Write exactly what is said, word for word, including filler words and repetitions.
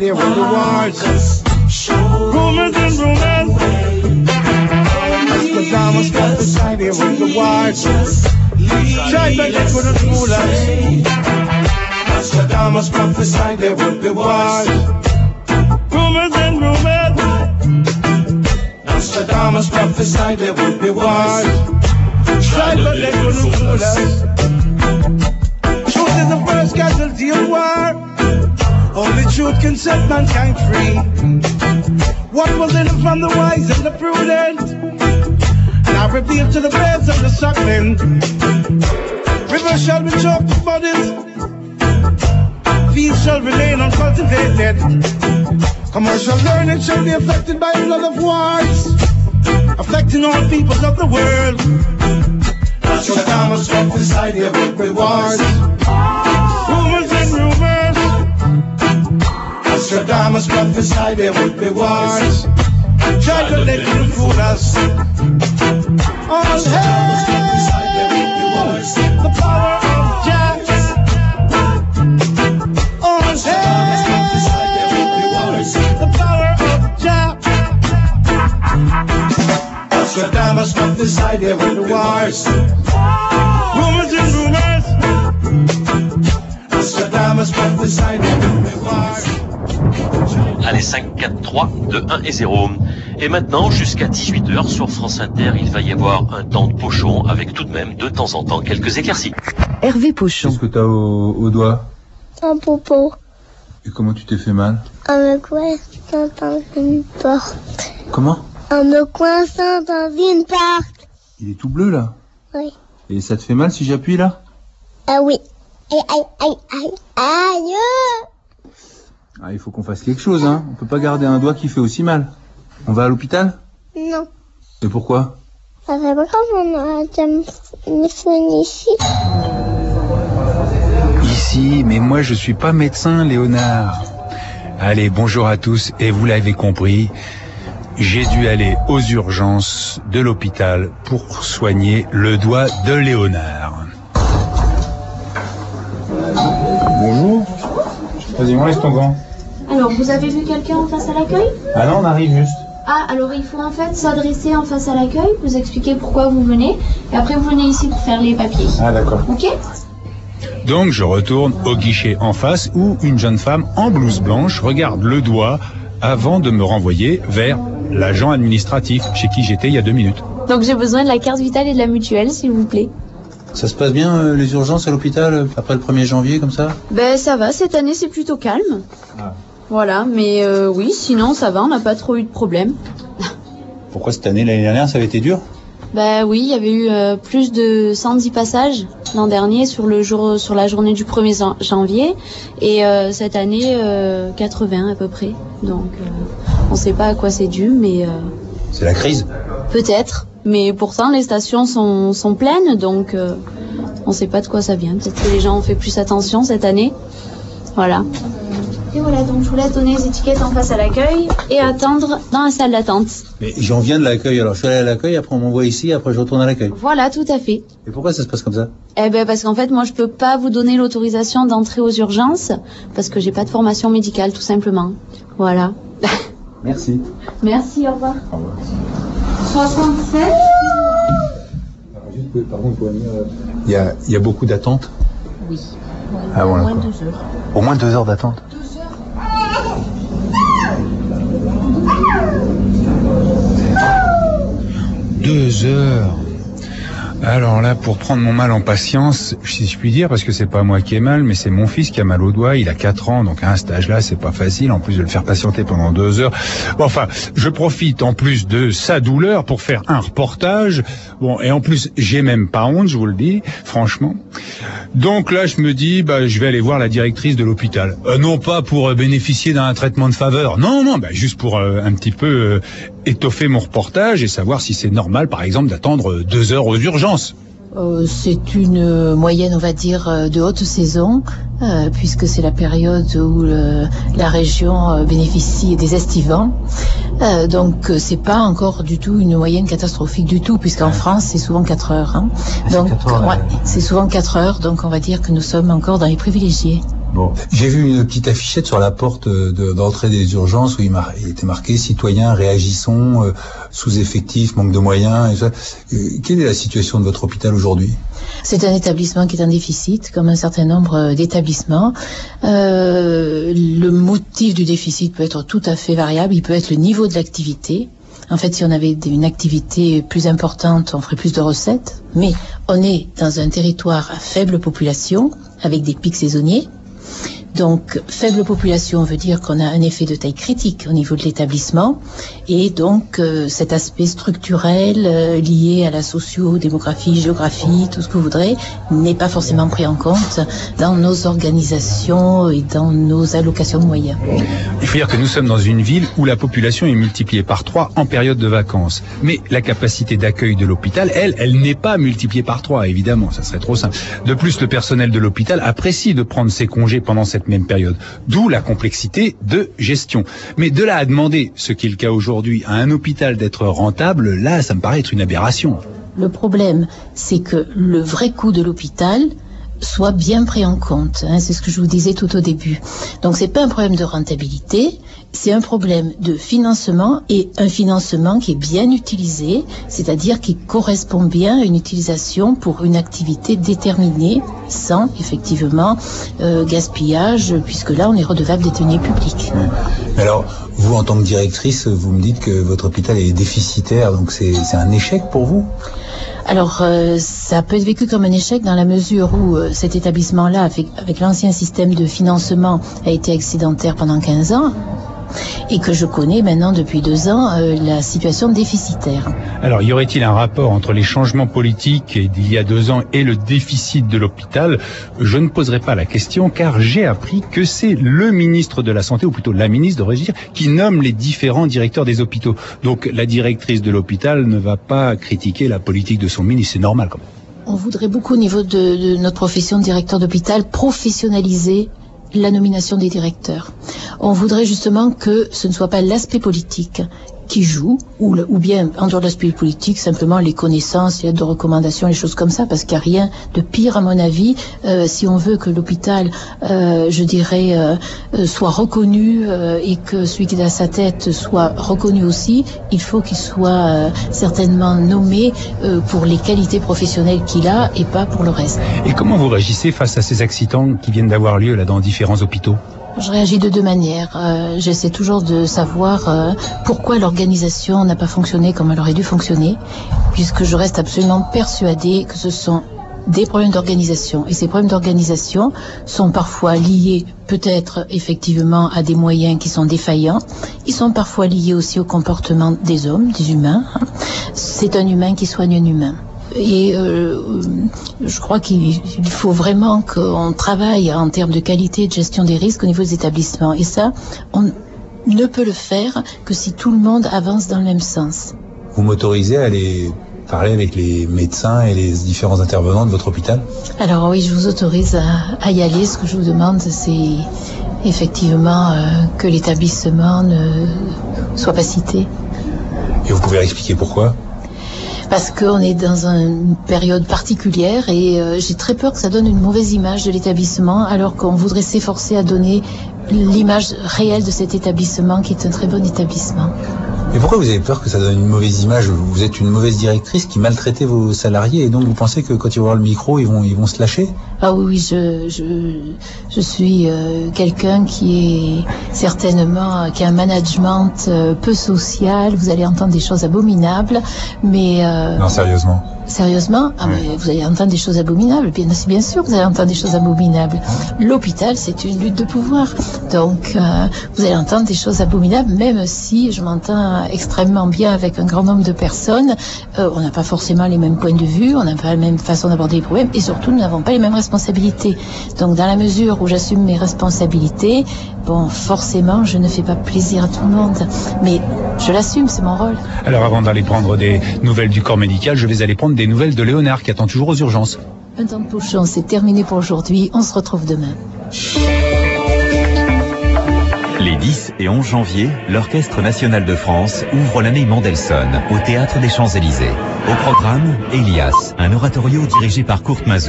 here with the wars. Rumors and rumors. Nostradamus prophesied here with the wars. Tried but they couldn't fool us. Nostradamus prophesied there would be wars. Rumors and rumors. Nostradamus prophesied there would be wars. Tried but they couldn't fool us. Truth is the first casualty of war. Only truth can set mankind free. What was in it from the wise and the prudent? Now revealed to the babes of the suckling. Rivers shall be choked with bodies. Fields shall remain uncultivated. Commercial learning shall be affected by a flood of wars, affecting all peoples of the world. Nostradamus prophesied here with rewards. Rumors and rumors. Nostradamus prophesied there would be wars. Tried to let you fool us. All hail the power of Jah. All hail the power of Jah. Nostradamus prophesied there would be wars. Rumors and rumors. Nostradamus prophesied there would be wars. Allez, cinq, quatre, trois, deux, un et zéro. Et maintenant, jusqu'à dix-huit heures sur France Inter, il va y avoir un temps de pochon avec tout de même, de temps en temps, quelques éclaircies. Hervé Pochon. Qu'est-ce que t'as au, au doigt? Un popo. Et comment tu t'es fait mal? En me coinçant dans une porte. Comment? En me coinçant dans une porte. Il est tout bleu là? Oui. Et ça te fait mal si j'appuie là? Ah oui. Aïe, aïe, aïe, aïe, aïe. Ah, il faut qu'on fasse quelque chose, hein. On peut pas garder un doigt qui fait aussi mal. On va à l'hôpital? Non. Et pourquoi? Ça fait pas grave, on a déjà une soigne ici. Ici, mais moi je suis pas médecin, Léonard. Allez, bonjour à tous, et vous l'avez compris, j'ai dû aller aux urgences de l'hôpital pour soigner le doigt de Léonard. Bonjour. Vas-y, on laisse ton gant. Alors, vous avez vu quelqu'un en face à l'accueil? Ah non, on arrive juste. Ah, alors il faut en fait s'adresser en face à l'accueil, vous expliquer pourquoi vous venez, et après vous venez ici pour faire les papiers. Ah d'accord. Ok? Donc je retourne au guichet en face où une jeune femme en blouse blanche regarde le doigt avant de me renvoyer vers l'agent administratif chez qui j'étais il y a deux minutes. Donc j'ai besoin de la carte vitale et de la mutuelle, s'il vous plaît. Ça se passe bien euh, les urgences à l'hôpital euh, après le premier janvier comme ça? Ben ça va, cette année c'est plutôt calme. Ah. Voilà, mais euh, oui, sinon ça va, on n'a pas trop eu de problème. Pourquoi cette année, l'année dernière, ça avait été dur? Bah oui, il y avait eu euh, plus de cent dix passages l'an dernier sur le jour, sur la journée du premier janvier, et euh, cette année euh, quatre-vingts à peu près. Donc euh, on sait pas à quoi c'est dû, mais euh, c'est la crise. Peut-être, mais pourtant les stations sont sont pleines, donc euh, on sait pas de quoi ça vient. Peut-être que les gens ont fait plus attention cette année. Voilà. Et voilà, donc je vous laisse donner les étiquettes en face à l'accueil et attendre dans la salle d'attente. Mais j'en viens de l'accueil, alors je suis allé à l'accueil, après on m'envoie ici, après je retourne à l'accueil. Voilà, tout à fait. Et pourquoi ça se passe comme ça? Eh ben parce qu'en fait, moi je peux pas vous donner l'autorisation d'entrer aux urgences parce que j'ai pas de formation médicale, tout simplement. Voilà. Merci. Merci, au revoir. Au revoir. soixante-sept. Juste, pardon, vous pouvez venir. Il y a, il y a beaucoup d'attentes? Oui. Ah, Au voilà, moins quoi. deux heures. Au moins deux heures d'attente? Deux heures. Alors là, pour prendre mon mal en patience, si je puis dire, parce que c'est pas moi qui ai mal, mais c'est mon fils qui a mal au doigt, il a quatre ans, donc à un stage là, c'est pas facile, en plus de le faire patienter pendant deux heures. Bon, enfin, je profite en plus de sa douleur pour faire un reportage. Bon, et en plus, j'ai même pas honte, je vous le dis, franchement. Donc là, je me dis, bah, je vais aller voir la directrice de l'hôpital. Euh, non pas pour euh, bénéficier d'un traitement de faveur, non, non, bah, juste pour euh, un petit peu euh, étoffer mon reportage et savoir si c'est normal, par exemple, d'attendre euh, deux heures aux urgences. Euh, c'est une moyenne, on va dire, de haute saison, euh, puisque c'est la période où le, la région euh, bénéficie des estivants. Euh, donc euh, c'est pas encore du tout une moyenne catastrophique du tout, puisqu'en ouais. France c'est souvent quatre heures. Hein. Donc quatre heures, ouais, c'est souvent quatre heures, donc on va dire que nous sommes encore dans les privilégiés. Bon, j'ai vu une petite affichette sur la porte de, d'entrée des urgences où il, mar- il était marqué « Citoyens, réagissons, euh, sous-effectifs, manque de moyens ». Et ça. Euh, quelle est la situation de votre hôpital aujourd'hui ? C'est un établissement qui est en déficit, comme un certain nombre d'établissements. Euh, le motif du déficit peut être tout à fait variable. Il peut être le niveau de l'activité. En fait, si on avait une activité plus importante, on ferait plus de recettes. Mais on est dans un territoire à faible population, avec des pics saisonniers. Donc, faible population veut dire qu'on a un effet de taille critique au niveau de l'établissement. Et donc, euh, cet aspect structurel euh, lié à la socio-démographie, géographie, tout ce que vous voudrez, n'est pas forcément pris en compte dans nos organisations et dans nos allocations de moyens. Il faut dire que nous sommes dans une ville où la population est multipliée par trois en période de vacances. Mais la capacité d'accueil de l'hôpital, elle, elle n'est pas multipliée par trois, évidemment, ça serait trop simple. De plus, le personnel de l'hôpital apprécie de prendre ses congés pendant cette même période. D'où la complexité de gestion. Mais de là à demander, ce qui est le cas aujourd'hui, à un hôpital d'être rentable, là, ça me paraît être une aberration. Le problème, c'est que le vrai coût de l'hôpital soit bien pris en compte. Hein, c'est ce que je vous disais tout au début. Donc, c'est pas un problème de rentabilité, c'est un problème de financement et un financement qui est bien utilisé, c'est-à-dire qui correspond bien à une utilisation pour une activité déterminée, sans effectivement euh, gaspillage, puisque là, on est redevable des deniers publics. Mais alors, vous, en tant que directrice, vous me dites que votre hôpital est déficitaire, donc c'est, c'est un échec pour vous ? Alors, euh, ça peut être vécu comme un échec dans la mesure où euh, cet établissement-là, avec, avec l'ancien système de financement, a été excédentaire pendant quinze ans. Et que je connais maintenant depuis deux ans euh, la situation déficitaire. Alors, y aurait-il un rapport entre les changements politiques d'il y a deux ans et le déficit de l'hôpital ? Je ne poserai pas la question car j'ai appris que c'est le ministre de la Santé, ou plutôt la ministre, devrais-je dire, qui nomme les différents directeurs des hôpitaux. Donc, la directrice de l'hôpital ne va pas critiquer la politique de son ministre, c'est normal quand même. On voudrait beaucoup, au niveau de, de notre profession de directeur d'hôpital, professionnaliser la nomination des directeurs. On voudrait justement que ce ne soit pas l'aspect politique qui joue, ou, le, ou bien, en dehors de l'aspect politique, simplement les connaissances, les lettres de recommandation, les choses comme ça, parce qu'il n'y a rien de pire, à mon avis, euh, si on veut que l'hôpital, euh, je dirais, euh, soit reconnu euh, et que celui qui est à sa tête soit reconnu aussi, il faut qu'il soit euh, certainement nommé euh, pour les qualités professionnelles qu'il a et pas pour le reste. Et comment vous réagissez face à ces accidents qui viennent d'avoir lieu là dans différents hôpitaux ? Je réagis de deux manières. Euh, j'essaie toujours de savoir euh, pourquoi l'organisation n'a pas fonctionné comme elle aurait dû fonctionner, puisque je reste absolument persuadée que ce sont des problèmes d'organisation. Et ces problèmes d'organisation sont parfois liés peut-être effectivement à des moyens qui sont défaillants. Ils sont parfois liés aussi au comportement des hommes, des humains. C'est un humain qui soigne un humain. Et euh, je crois qu'il faut vraiment qu'on travaille en termes de qualité et de gestion des risques au niveau des établissements. Et ça, on ne peut le faire que si tout le monde avance dans le même sens. Vous m'autorisez à aller parler avec les médecins et les différents intervenants de votre hôpital ? Alors oui, je vous autorise à, à y aller. Ce que je vous demande, c'est effectivement euh, que l'établissement ne soit pas cité. Et vous pouvez expliquer pourquoi ? Parce qu'on est dans une période particulière et euh, j'ai très peur que ça donne une mauvaise image de l'établissement alors qu'on voudrait s'efforcer à donner l'image réelle de cet établissement qui est un très bon établissement. Mais pourquoi vous avez peur que ça donne une mauvaise image ? Vous êtes une mauvaise directrice qui maltraitait vos salariés et donc vous pensez que quand ils vont voir le micro, ils vont, ils vont se lâcher ? Ah oui, je, je, je suis euh, quelqu'un qui est certainement, qui a un management euh, peu social. Vous allez entendre des choses abominables, mais... Euh, non, sérieusement. Sérieusement, ah, oui. mais vous allez entendre des choses abominables. Bien, c'est bien sûr que vous allez entendre des choses abominables. L'hôpital, c'est une lutte de pouvoir. Donc, euh, vous allez entendre des choses abominables, même si je m'entends extrêmement bien avec un grand nombre de personnes. Euh, on n'a pas forcément les mêmes points de vue, on n'a pas la même façon d'aborder les problèmes, et surtout, nous n'avons pas les mêmes responsabilités. Donc, dans la mesure où j'assume mes responsabilités, bon, forcément, je ne fais pas plaisir à tout le monde. Mais je l'assume, c'est mon rôle. Alors, avant d'aller prendre des nouvelles du corps médical, je vais aller prendre des nouvelles de Léonard qui attend toujours aux urgences. Un temps de pochon, c'est terminé pour aujourd'hui. On se retrouve demain. Les dix et onze janvier, l'Orchestre national de France ouvre l'année Mendelssohn au Théâtre des Champs-Élysées. Au programme, Elias, un oratorio dirigé par Kurt Masur.